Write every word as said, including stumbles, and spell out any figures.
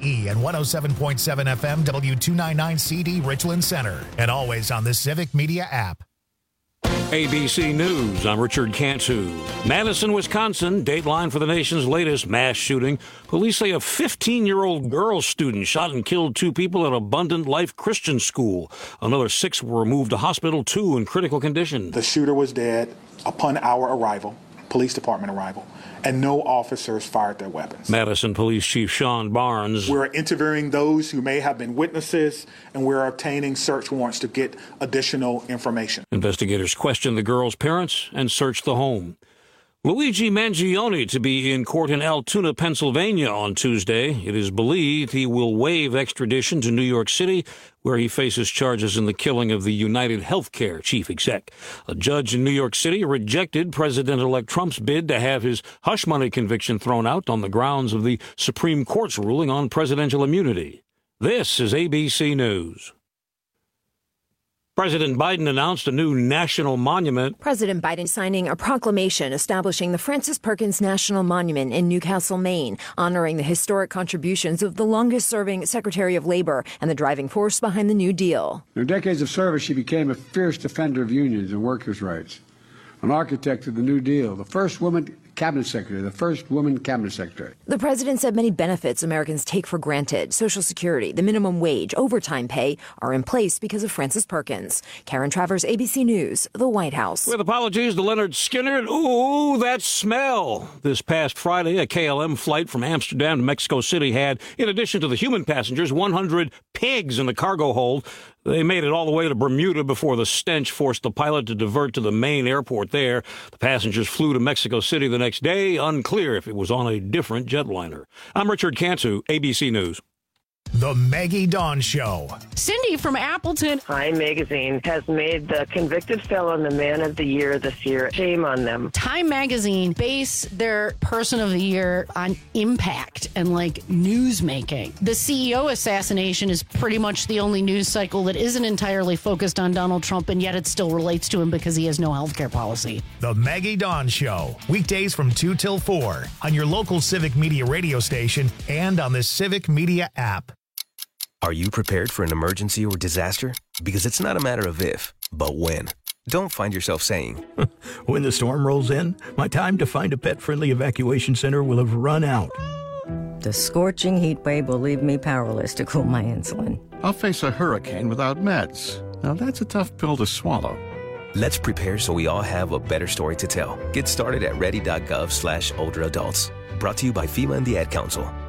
E and one oh seven point seven F M W two ninety-nine C D Richland Center. And always on the Civic Media app. A B C News, I'm Richard Cantu. Madison, Wisconsin, dateline for the nation's latest mass shooting. Police say a fifteen-year-old girl student shot and killed two people at Abundant Life Christian School. Another six were moved to hospital, two in critical condition. The shooter was dead upon our arrival, police department arrival, and no officers fired their weapons. Madison Police Chief Sean Barnes. We're interviewing those who may have been witnesses, and we're obtaining search warrants to get additional information. Investigators questioned the girl's parents and searched the home. Luigi Mangione to be in court in Altoona, Pennsylvania on Tuesday. It is believed he will waive extradition to New York City, where he faces charges in the killing of the United Healthcare chief exec. A judge in New York City rejected President-elect Trump's bid to have his hush money conviction thrown out on the grounds of the Supreme Court's ruling on presidential immunity. This is A B C News. President Biden announced a new national monument. President Biden signing a proclamation establishing the Frances Perkins National Monument in Newcastle, Maine, honoring the historic contributions of the longest-serving Secretary of Labor and the driving force behind the New Deal. In her decades of service, she became a fierce defender of unions and workers' rights, an architect of the New Deal, the first woman cabinet secretary, the first woman cabinet secretary. The president said many benefits Americans take for granted, Social Security, the minimum wage, overtime pay, are in place because of Frances Perkins. Karen Travers, A B C News, the White House. With apologies to Leonard Skinner. Ooh, that smell. This past Friday, a K L M flight from Amsterdam to Mexico City had, in addition to the human passengers, one hundred pigs in the cargo hold. They made it all the way to Bermuda before the stench forced the pilot to divert to the main airport there. The passengers flew to Mexico City the next day. Unclear if it was on a different jetliner. I'm Richard Cantu, A B C News. The Maggie Dawn Show. Cindy from Appleton. Time Magazine has made the convicted felon the man of the year this year. Shame on them. Time Magazine base their person of the year on impact and like news making. The C E O assassination is pretty much the only news cycle that isn't entirely focused on Donald Trump, and yet it still relates to him because he has no health care policy. The Maggie Dawn Show. Weekdays from two till four on your local Civic Media radio station and on the Civic Media app. Are you prepared for an emergency or disaster? Because it's not a matter of if, but when. Don't find yourself saying, when the storm rolls in, my time to find a pet-friendly evacuation center will have run out. The scorching heat wave will leave me powerless to cool my insulin. I'll face a hurricane without meds. Now that's a tough pill to swallow. Let's prepare so we all have a better story to tell. Get started at ready.gov slash older adults. Brought to you by FEMA and the Ad Council.